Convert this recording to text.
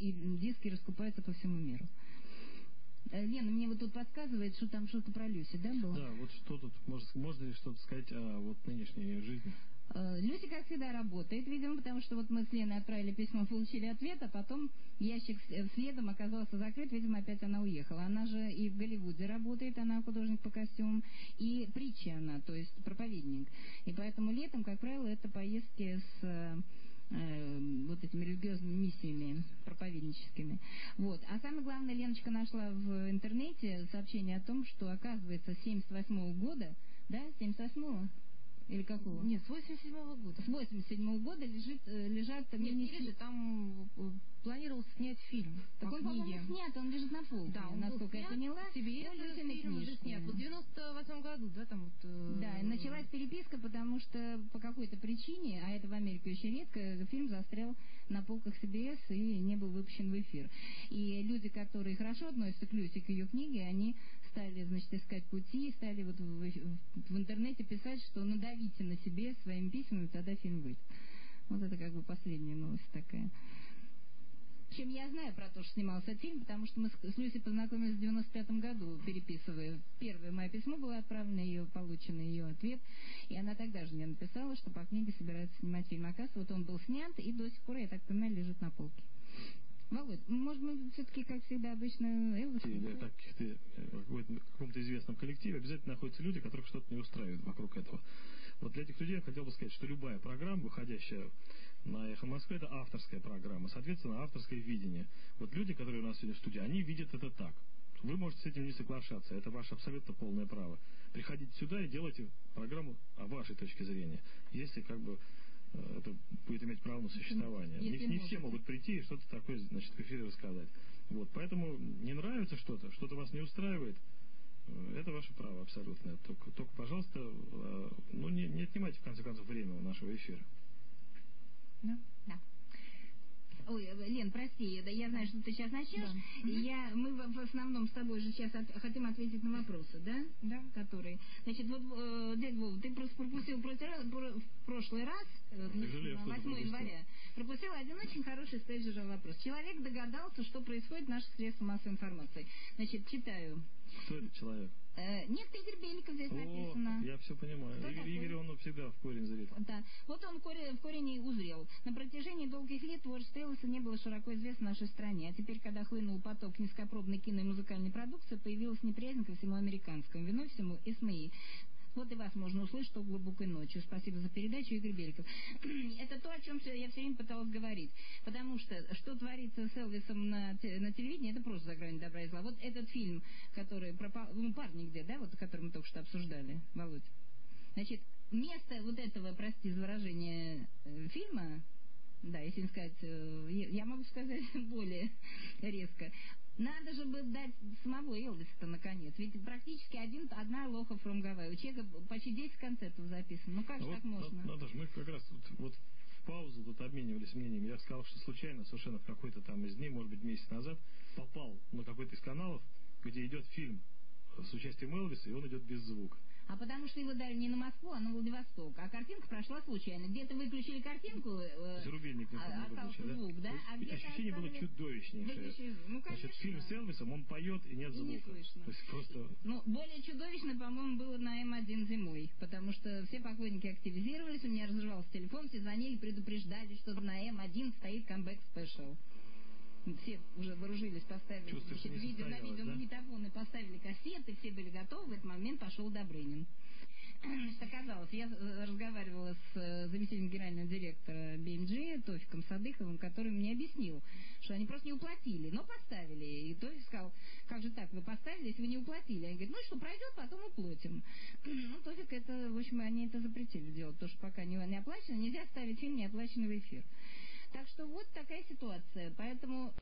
и диски раскупаются по всему миру. Лена мне вот тут подсказывает, что там что-то про Люси, да, было? Да, вот что тут, можно ли что-то сказать о вот нынешней ее жизни? Люси, как всегда, работает, видимо, потому что вот мы с Леной отправили письмо, получили ответ, а потом ящик следом оказался закрыт, видимо, опять она уехала. Она же и в Голливуде работает, она художник по костюмам, и притча она, то есть проповедник. И поэтому летом, как правило, это поездки с вот этими религиозными миссиями проповедническими. Вот. А самое главное, Леночка нашла в интернете сообщение о том, что, оказывается, с 78-го года, да, 78-го? Или какого? Нет, с 87-го года. С 87-го года лежат... Нет, не лежит, там планировался снять фильм. Так он, по-моему, снят, он лежит на полке, да, насколько я поняла. Фильм уже снят. Вот в 98-м году, да, там вот... Да, и началась переписка, потому что по какой-то причине, а это в Америке очень редко, фильм застрял на полках CBS и не был выпущен в эфир. И люди, которые хорошо относятся к Люси, к ее книге, они стали, значит, искать пути, стали вот в интернете писать, что надавите на себе своими письмами, тогда фильм выйдет. Вот это как бы последняя новость такая. Чем я знаю про то, что снимался этот фильм, потому что мы с Люси познакомились в 95-м году, переписывая. Первое мое письмо было отправлено, ее получен ее ответ, и она тогда же мне написала, что по книге собирается снимать фильм. Оказывается, вот он был снят, и до сих пор, я так понимаю, лежит на полке. Володь, может, мы все-таки, как всегда, обычно Элвис? В каком-то известном коллективе обязательно находятся люди, которых что-то не устраивает вокруг этого. Вот для этих людей я хотел бы сказать, что любая программа, выходящая на «Эхо Москвы», это авторская программа, соответственно, авторское видение. Вот люди, которые у нас сегодня в студии, они видят это так. Вы можете с этим не соглашаться, это ваше абсолютно полное право. Приходите сюда и делайте программу о вашей точке зрения, если как бы это будет иметь право на существование. Не все могут прийти и что-то такое, значит, в эфире рассказать. Вот, поэтому не нравится что-то вас не устраивает, это ваше право абсолютное. Только пожалуйста, не отнимайте, в конце концов, время у нашего эфира. Да. Ой, Лен, прости, я знаю, что ты сейчас начнешь. Да. Мы в основном с тобой же сейчас хотим ответить на вопросы, да? Да. Которые. Значит, вот, дядя Вова, ты просто пропустил в прошлый раз, 8 января, пропустил один очень хороший стейджер вопрос. Человек догадался, что происходит в наших средствах массовой информации. Значит, читаю. Кто этот человек? Некто Игорь Беликов здесь написано. Я все понимаю. Игорь, он всегда в корень зрит. Да. Вот он в корень и узрел. На протяжении долгих лет творчество Элвиса не было широко известно в нашей стране. А теперь, когда хлынул поток низкопробной кино и музыкальной продукции, появилась неприязнь ко всему американскому. Виной всему СМИ. Вот и вас можно услышать, что глубокой ночью. Спасибо за передачу, Игорь Беликов. Это то, о чем я все время пыталась говорить. Потому что творится с Элвисом на телевидении, это просто за гранью добра и зла. Вот этот фильм, который пропал, парни где, да, вот, который мы только что обсуждали, Володь. Значит, вместо вот этого, прости за выражение, фильма, да, если не сказать, я могу сказать более резко, надо же было дать самого Элвиса-то наконец. Ведь практически одна лоха from Hawaii. У человека почти 10 концертов записано. Ну как же так можно? Надо же, мы как раз вот в паузу тут обменивались мнениями. Я сказал, что случайно, совершенно в какой-то там из дней, может быть, месяц назад, попал на какой-то из каналов, где идет фильм с участием Элвиса, и он идет без звука. А потому что его дали не на Москву, а на Владивосток. А картинка прошла случайно. Где-то выключили картинку, рубильник остался звук, да? А ощущение было чудовищнейшее. Значит, фильм с Элвисом, он поет и нет звука. Не слышно. То есть просто... Более чудовищно, по-моему, было на М1 зимой. Потому что все поклонники активизировались, у меня разрывался телефон, все звонили, предупреждали, что на М1 стоит камбэк спешл. Все уже вооружились, поставили на видеомагнитофоны, поставили кассеты, все были готовы, в этот момент пошел Добрынин. Значит, оказалось, я разговаривала с заместителем генерального директора BMG Тофиком Садыховым, который мне объяснил, что они просто не уплатили, но поставили. И Тофик сказал, как же так, вы поставили, если вы не уплатили? Они говорят, что пройдет, потом уплатим. Тофик это, в общем, они это запретили делать, потому что пока не оплачено, нельзя ставить фильм, не оплаченный в эфир. Так что вот такая ситуация. Поэтому